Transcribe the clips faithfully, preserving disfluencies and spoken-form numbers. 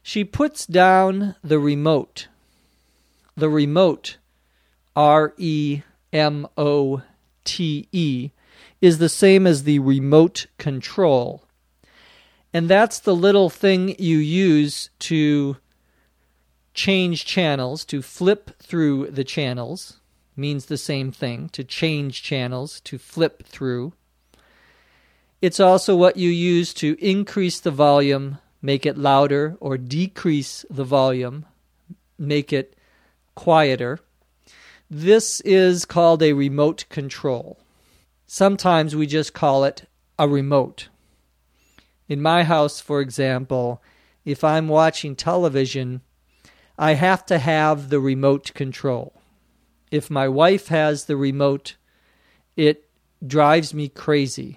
She puts down the remote. The remote, R E M O T E, is the same as the remote control. And that's the little thing you use to change channels, to flip through the channels. Means the same thing, to change channels, to flip through. It's also what you use to increase the volume, make it louder, or decrease the volume, make it quieter. This is called a remote control. Sometimes we just call it a remote. In my house, for example, if I'm watching television, I have to have the remote control. If my wife has the remote, it drives me crazy.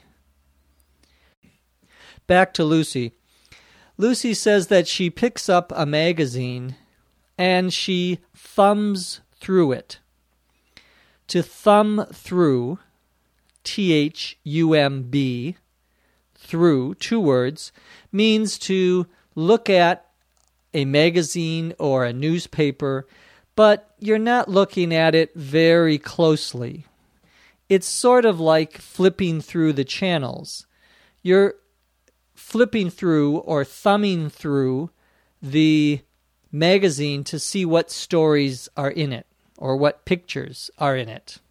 Back to Lucy. Lucy says that she picks up a magazine and she thumbs through it. To thumb through, T H U M B, through, two words, means to look at a magazine or a newspaper, but you're not looking at it very closely. It's sort of like flipping through the channels. You're flipping through or thumbing through the magazine to see what stories are in it or what pictures are in it.